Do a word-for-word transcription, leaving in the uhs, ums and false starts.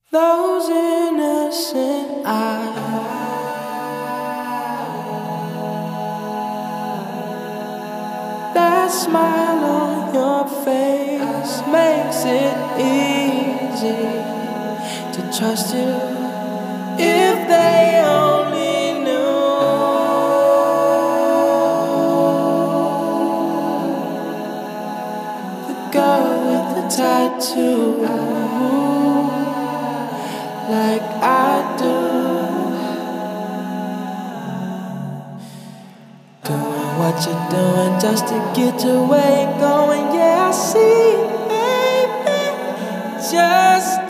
Those innocent eyes, that smile on your face makes it easy to trust you. If they only knew the girl with the tattoo, like I do, doing what you're doing just to get your way going. Yeah, I see, baby, just